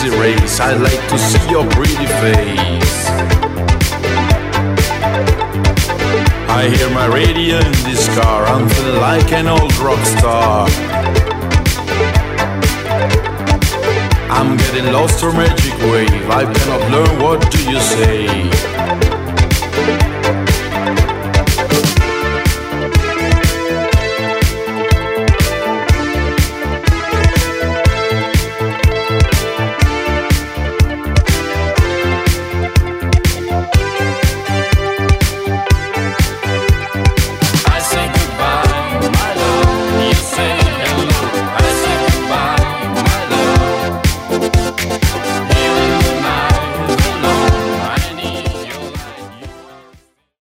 crazy race. I'd like to see your pretty face. I hear my radio in this car. I'm feeling like an old rock star. I'm getting lost to magic wave. I cannot learn, what do you say?